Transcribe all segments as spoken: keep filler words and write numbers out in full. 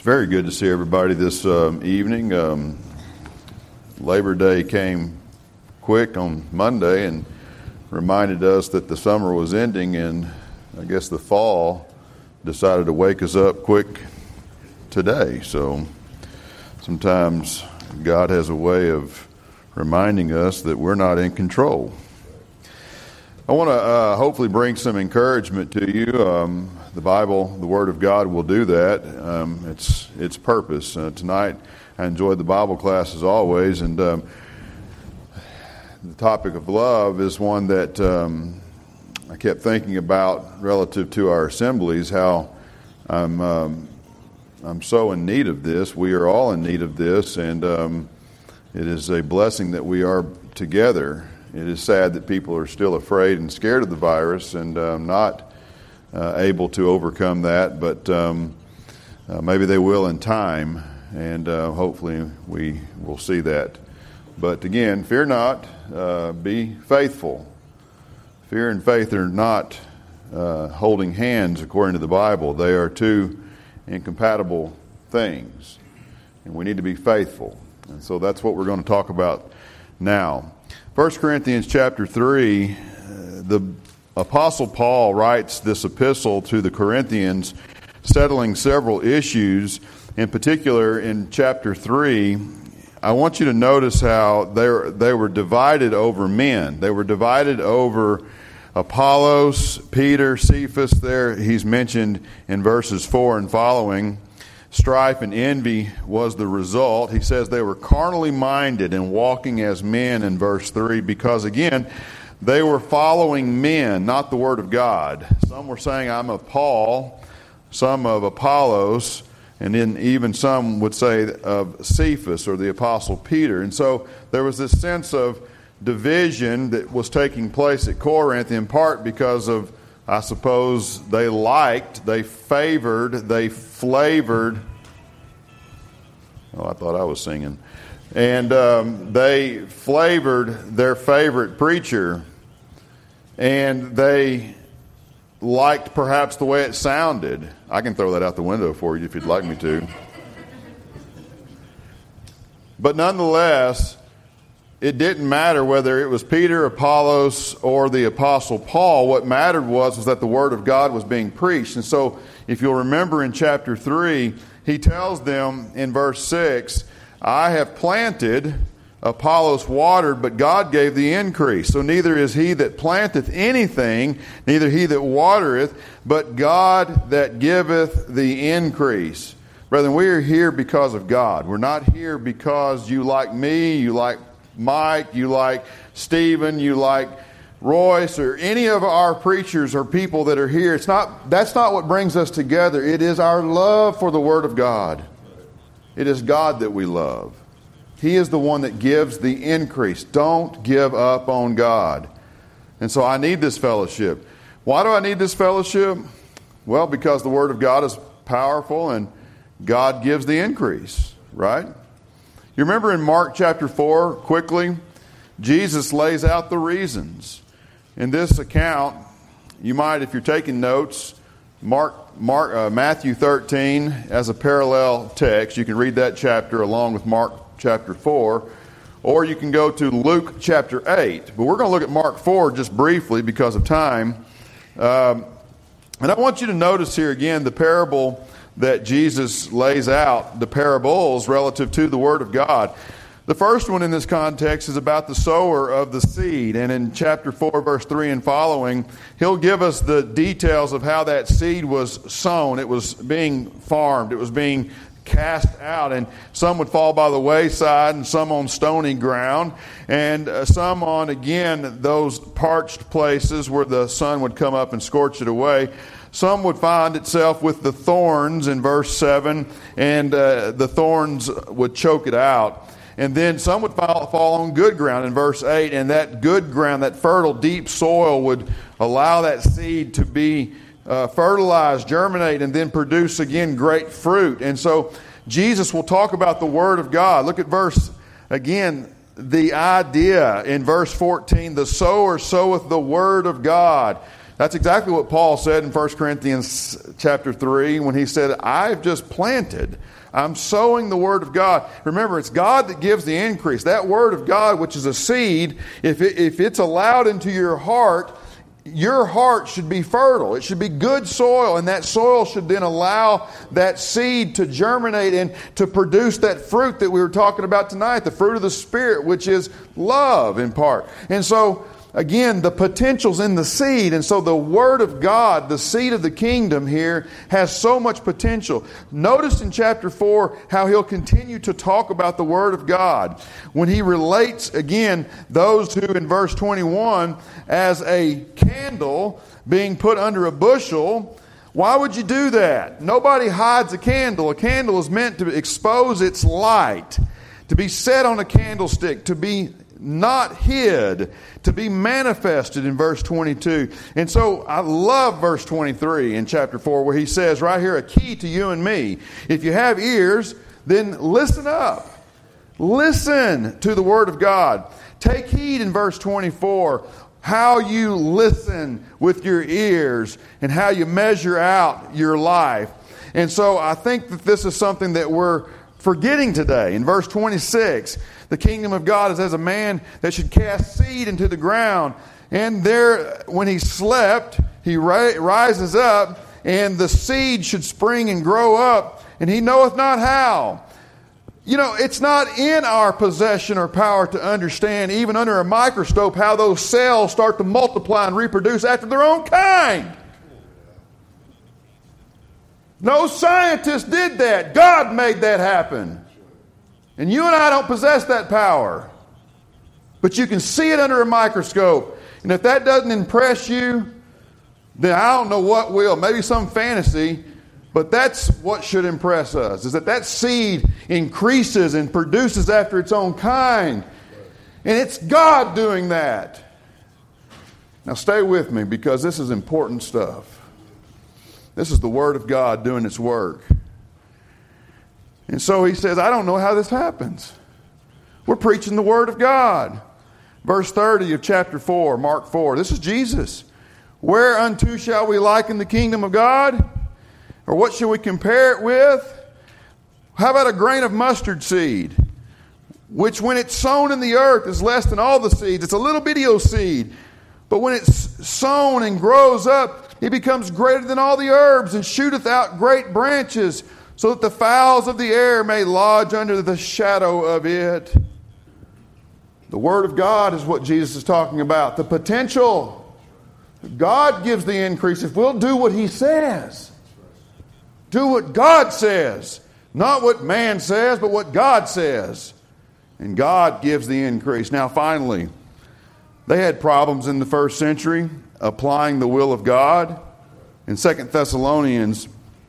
Very good to see everybody this um, evening. Um, Labor Day came quick on Monday and reminded us that the summer was ending, and I guess the fall decided to wake us up quick today. So sometimes God has a way of reminding us that we're not in control. I want to uh, hopefully bring some encouragement to you. Um, the Bible, the Word of God, will do that. Um, it's its purpose. Uh, tonight, I enjoyed the Bible class as always, and um, the topic of love is one that um, I kept thinking about relative to our assemblies. How I'm um, I'm so in need of this. We are all in need of this, and um, it is a blessing that we are together. It is sad that people are still afraid and scared of the virus and uh, not uh, able to overcome that, but um, uh, maybe they will in time, and uh, hopefully we will see that. But again, fear not, uh, be faithful. Fear and faith are not uh, holding hands according to the Bible. They are two incompatible things, and we need to be faithful. And so that's what we're going to talk about now. First Corinthians chapter three, uh, the Apostle Paul writes this epistle to the Corinthians, settling several issues. In particular, in chapter three, I want you to notice how they were, they were divided over men. They were divided over Apollos, Peter, Cephas. There he's mentioned in verses four and following. Strife and envy was the result. He says they were carnally minded and walking as men in verse three because, again, they were following men, not the Word of God. Some were saying, I'm of Paul, some of Apollos, and then even some would say of Cephas or the Apostle Peter. And so there was this sense of division that was taking place at Corinth, in part because of, I suppose, they liked, they favored, they flavored. Oh, I thought I was singing. And um, they flavored their favorite preacher, and they liked perhaps the way it sounded. I can throw that out the window for you if you'd like me to. But nonetheless, it didn't matter whether it was Peter, Apollos, or the Apostle Paul. What mattered was, was that the Word of God was being preached. And so, if you'll remember in chapter three, he tells them in verse six, I have planted, Apollos watered, but God gave the increase. So neither is he that planteth anything, neither he that watereth, but God that giveth the increase. Brethren, we are here because of God. We're not here because you like me, you like Mike, you like Stephen, you like Royce, or any of our preachers or people that are here. It's not, that's not what brings us together. It is our love for the Word of God. It is God that we love. He is the one that gives the increase. Don't give up on God. And so I need this fellowship. Why do I need this fellowship? Well, because the Word of God is powerful and God gives the increase, right? You remember in Mark chapter four, quickly, Jesus lays out the reasons. In this account, you might, if you're taking notes, Mark, Mark, uh, Matthew thirteen as a parallel text. You can read that chapter along with Mark chapter four. Or you can go to Luke chapter eight. But we're going to look at Mark four just briefly because of time. Um, and I want you to notice here again the parable that Jesus lays out, the parables relative to the Word of God. The first one in this context is about the sower of the seed. And in chapter four, verse three and following, he'll give us the details of how that seed was sown. It was being farmed. It was being cast out. And some would fall by the wayside, and some on stony ground, and uh, some on, again, those parched places where the sun would come up and scorch it away. Some would find itself with the thorns in verse seven, and uh, the thorns would choke it out. And then some would fall, fall on good ground in verse eight, and that good ground, that fertile, deep soil would allow that seed to be uh, fertilized, germinate, and then produce, again, great fruit. And so Jesus will talk about the Word of God. Look at verse, again, the idea in verse fourteen, the sower soweth the Word of God. That's exactly what Paul said in First Corinthians chapter three when he said, I've just planted. I'm sowing the Word of God. Remember, it's God that gives the increase. That Word of God, which is a seed, if, it, if it's allowed into your heart, your heart should be fertile. It should be good soil, and that soil should then allow that seed to germinate and to produce that fruit that we were talking about tonight, the fruit of the Spirit, which is love in part. And so, again, the potential's in the seed. And so the Word of God, the seed of the kingdom here, has so much potential. Notice in chapter four how he'll continue to talk about the Word of God. When he relates, again, those who in verse twenty-one, as a candle being put under a bushel. Why would you do that? Nobody hides a candle. A candle is meant to expose its light, to be set on a candlestick, to be not hid, to be manifested in verse twenty-two. And so I love verse twenty-three in chapter four where he says right here, a key to you and me. If you have ears, then listen up. Listen to the Word of God. Take heed in verse twenty-four how you listen with your ears and how you measure out your life. And so I think that this is something that we're forgetting today. In verse twenty-six, the kingdom of God is as a man that should cast seed into the ground. And there, when he slept, he ri- rises up, and the seed should spring and grow up, and he knoweth not how. You know, it's not in our possession or power to understand, even under a microscope, how those cells start to multiply and reproduce after their own kind. No scientist did that. God made that happen. And you and I don't possess that power. But you can see it under a microscope. And if that doesn't impress you, then I don't know what will. Maybe some fantasy. But that's what should impress us, is that that seed increases and produces after its own kind. And it's God doing that. Now stay with me, because this is important stuff. This is the Word of God doing its work. And so he says, I don't know how this happens. We're preaching the Word of God. Verse thirty of chapter four, Mark four. This is Jesus. Whereunto shall we liken the kingdom of God? Or what shall we compare it with? How about a grain of mustard seed, which when it's sown in the earth is less than all the seeds. It's a little bitty old seed. But when it's sown and grows up, it becomes greater than all the herbs and shooteth out great branches, so that the fowls of the air may lodge under the shadow of it. The Word of God is what Jesus is talking about. The potential. God gives the increase if we'll do what He says. Do what God says. Not what man says, but what God says. And God gives the increase. Now finally, they had problems in the first century applying the will of God. In Second Thessalonians,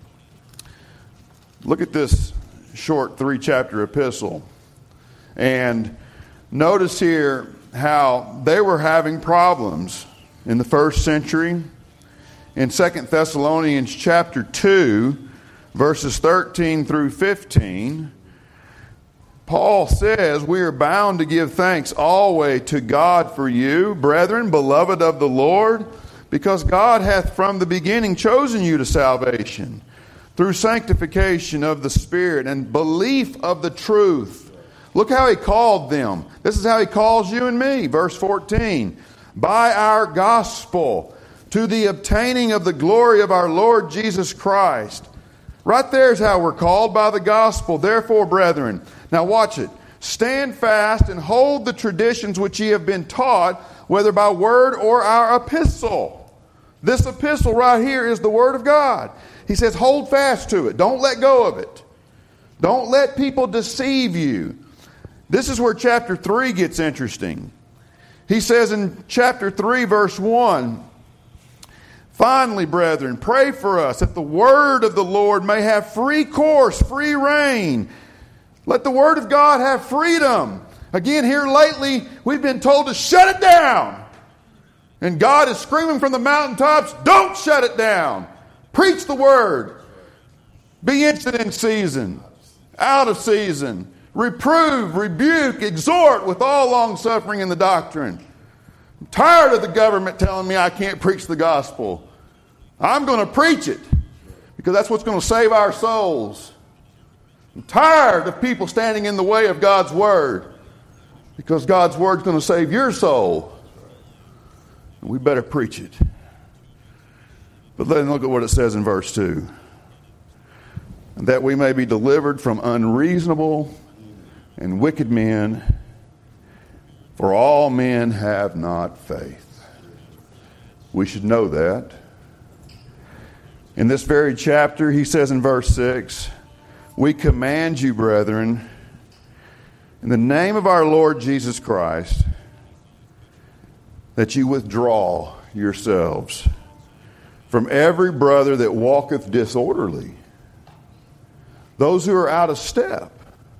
look at this short three-chapter epistle. And notice here how they were having problems in the first century. In Second Thessalonians chapter two, verses thirteen through fifteen, Paul says, we are bound to give thanks always to God for you, brethren, beloved of the Lord, because God hath from the beginning chosen you to salvation, through sanctification of the Spirit and belief of the truth. Look how he called them. This is how he calls you and me. Verse fourteen, by our gospel, to the obtaining of the glory of our Lord Jesus Christ. Right there is how we're called, by the gospel. Therefore, brethren, now watch it. Stand fast and hold the traditions which ye have been taught, whether by word or our epistle. This epistle right here is the Word of God. He says, hold fast to it. Don't let go of it. Don't let people deceive you. This is where chapter three gets interesting. He says in chapter three, verse one, finally, brethren, pray for us that the word of the Lord may have free course, free reign. Let the Word of God have freedom. Again, here lately, we've been told to shut it down. And God is screaming from the mountaintops, don't shut it down. Preach the Word. Be instant in season, out of season. Reprove, rebuke, exhort with all long suffering in the doctrine. I'm tired of the government telling me I can't preach the gospel. I'm going to preach it because that's what's going to save our souls. I'm tired of people standing in the way of God's word because God's word's going to save your soul. And we better preach it. But let's look at what it says in verse two. That we may be delivered from unreasonable and wicked men, for all men have not faith. We should know that. In this very chapter, he says in verse six, we command you, brethren, in the name of our Lord Jesus Christ, that you withdraw yourselves from every brother that walketh disorderly. Those who are out of step,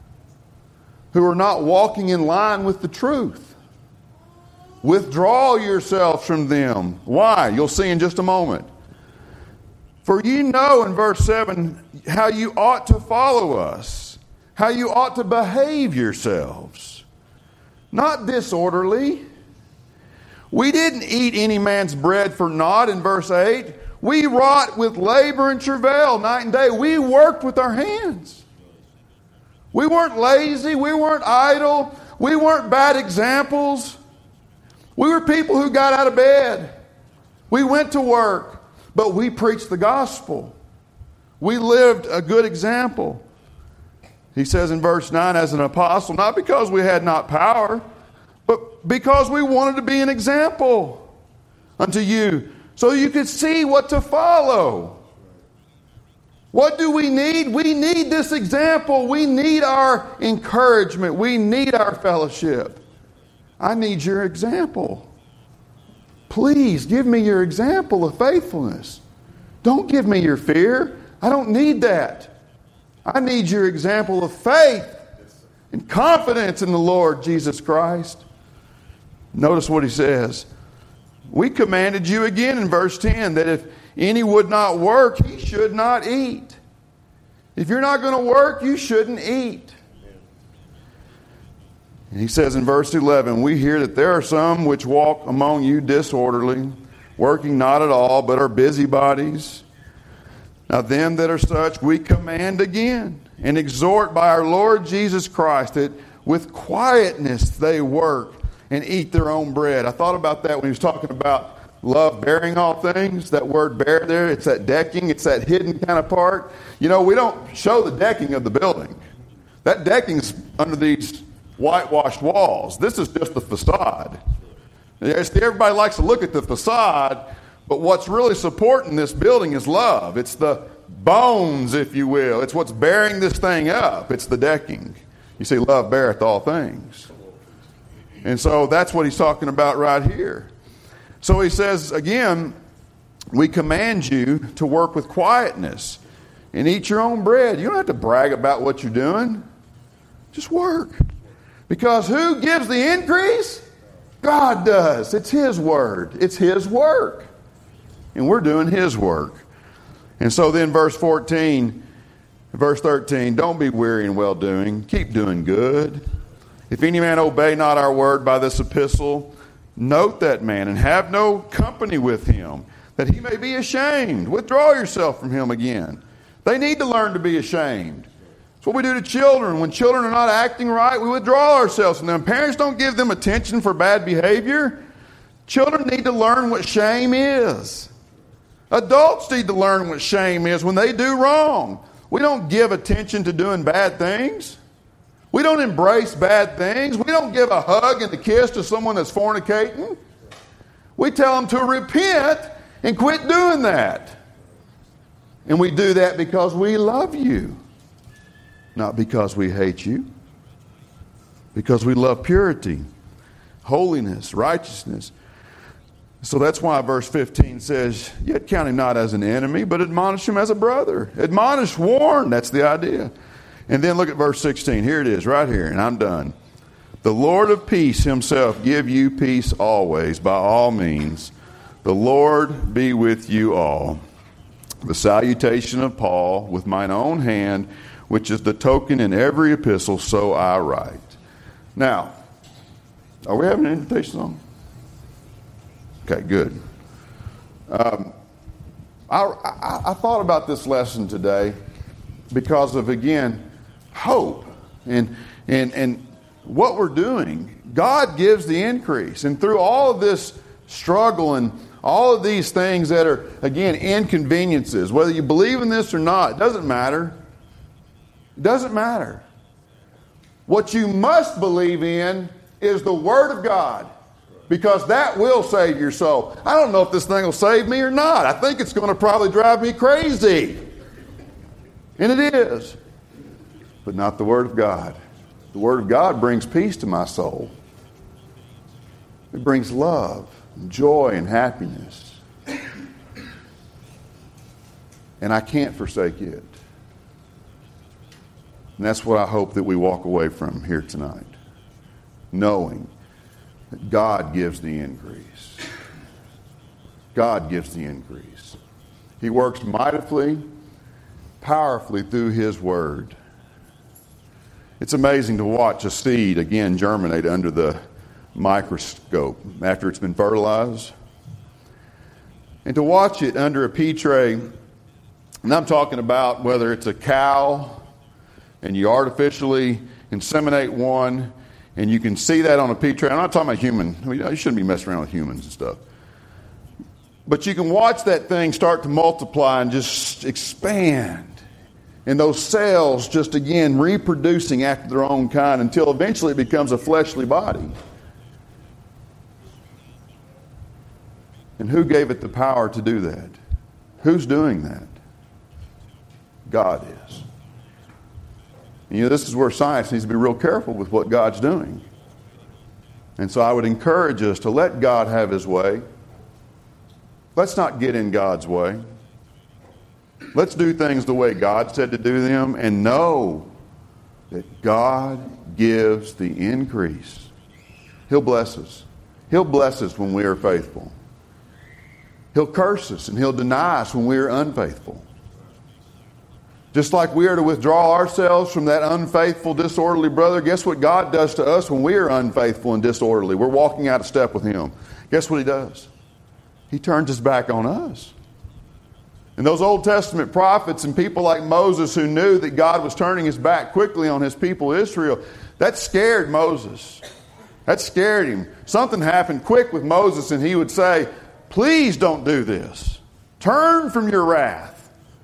who are not walking in line with the truth. Withdraw yourselves from them. Why? You'll see in just a moment. For you know in verse seven how you ought to follow us, how you ought to behave yourselves. Not disorderly. We didn't eat any man's bread for naught in verse eight. We wrought with labor and travail night and day. We worked with our hands. We weren't lazy. We weren't idle. We weren't bad examples. We were people who got out of bed. We went to work, but we preached the gospel. We lived a good example. He says in verse nine, as an apostle, not because we had not power, but because we wanted to be an example unto you, so you could see what to follow. What do we need? We need this example. We need our encouragement. We need our fellowship. I need your example. Please give me your example of faithfulness. Don't give me your fear. I don't need that. I need your example of faith and confidence in the Lord Jesus Christ. Notice what he says. We commanded you again in verse ten that if any would not work, he should not eat. If you're not going to work, you shouldn't eat. And he says in verse eleven, we hear that there are some which walk among you disorderly, working not at all, but are busybodies. Now them that are such we command again and exhort by our Lord Jesus Christ that with quietness they work and eat their own bread. I thought about that when he was talking about love bearing all things. That word bear there, it's that decking, it's that hidden kind of part. You know, we don't show the decking of the building. That decking's under these whitewashed walls. This is just the facade. Everybody likes to look at the facade, but what's really supporting this building is love. It's the bones, if you will. It's what's bearing this thing up. It's the decking. You see, love beareth all things. And so that's what he's talking about right here. So he says, again, we command you to work with quietness and eat your own bread. You don't have to brag about what you're doing. Just work. Because who gives the increase? God does. It's his word. It's his work. And we're doing his work. And so then verse fourteen, verse thirteen, don't be weary in well-doing. Keep doing good. If any man obey not our word by this epistle, note that man and have no company with him, that he may be ashamed. Withdraw yourself from him again. They need to learn to be ashamed. It's what we do to children. When children are not acting right, we withdraw ourselves from them. Parents don't give them attention for bad behavior. Children need to learn what shame is. Adults need to learn what shame is when they do wrong. We don't give attention to doing bad things. We don't embrace bad things. We don't give a hug and a kiss to someone that's fornicating. We tell them to repent and quit doing that. And we do that because we love you, not because we hate you. Because we love purity, holiness, righteousness. So that's why verse fifteen says, yet count him not as an enemy, but admonish him as a brother. Admonish, warn. That's the idea. And then look at verse sixteen. Here it is, right here, and I'm done. The Lord of peace himself give you peace always, by all means. The Lord be with you all. The salutation of Paul with mine own hand, which is the token in every epistle, so I write. Now, are we having an invitation song? Okay, good. Um, I, I, I thought about this lesson today because of, again, hope. And, and, and what we're doing, God gives the increase. And through all of this struggle and all of these things that are, again, inconveniences, whether you believe in this or not, it doesn't matter. It doesn't matter. What you must believe in is the Word of God, because that will save your soul. I don't know if this thing will save me or not. I think it's going to probably drive me crazy. And it is. But not the Word of God. The Word of God brings peace to my soul. It brings love, and joy, and happiness. And I can't forsake it. And that's what I hope that we walk away from here tonight. Knowing that God gives the increase. God gives the increase. He works mightily, powerfully through His Word. It's amazing to watch a seed, again, germinate under the microscope after it's been fertilized. And to watch it under a pea tray, and I'm talking about whether it's a cow and you artificially inseminate one, and you can see that on a pea tray. I'm not talking about human. I mean, you shouldn't be messing around with humans and stuff. But you can watch that thing start to multiply and just expand. And those cells just, again, reproducing after their own kind until eventually it becomes a fleshly body. And who gave it the power to do that? Who's doing that? God is. And, you know, this is where science needs to be real careful with what God's doing. And so I would encourage us to let God have His way. Let's not get in God's way. Let's do things the way God said to do them and know that God gives the increase. He'll bless us. He'll bless us when we are faithful. He'll curse us and He'll deny us when we are unfaithful. Just like we are to withdraw ourselves from that unfaithful, disorderly brother, guess what God does to us when we are unfaithful and disorderly? We're walking out of step with Him. Guess what He does? He turns His back on us. And those Old Testament prophets and people like Moses who knew that God was turning His back quickly on His people Israel, that scared Moses. That scared him. Something happened quick with Moses and he would say, please don't do this. Turn from your wrath.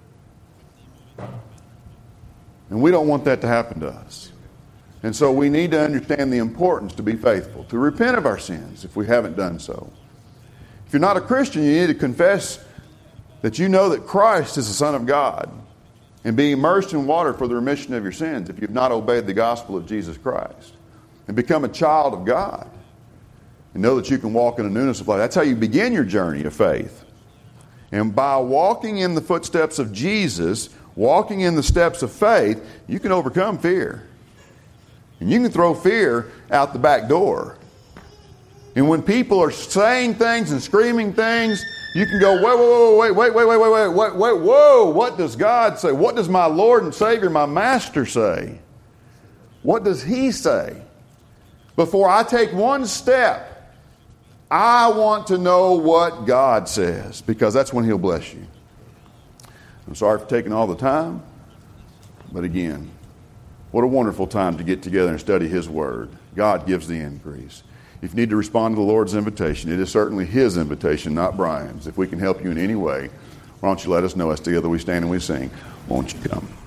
And we don't want that to happen to us. And so we need to understand the importance to be faithful, to repent of our sins if we haven't done so. If you're not a Christian, you need to confess that you know that Christ is the Son of God and be immersed in water for the remission of your sins if you've not obeyed the gospel of Jesus Christ, and become a child of God and know that you can walk in a newness of life. That's how you begin your journey of faith. And by walking in the footsteps of Jesus, walking in the steps of faith, you can overcome fear. And you can throw fear out the back door. And when people are saying things and screaming things, you can go, wait, wait, wait, wait, wait, wait, wait, wait, wait, wait, whoa, what does God say? What does my Lord and Savior, my Master, say? What does He say? Before I take one step, I want to know what God says, because that's when He'll bless you. I'm sorry for taking all the time, but again, what a wonderful time to get together and study His Word. God gives the increase. If you need to respond to the Lord's invitation, it is certainly His invitation, not Brian's. If we can help you in any way, why don't you let us know as together we stand and we sing, won't you come?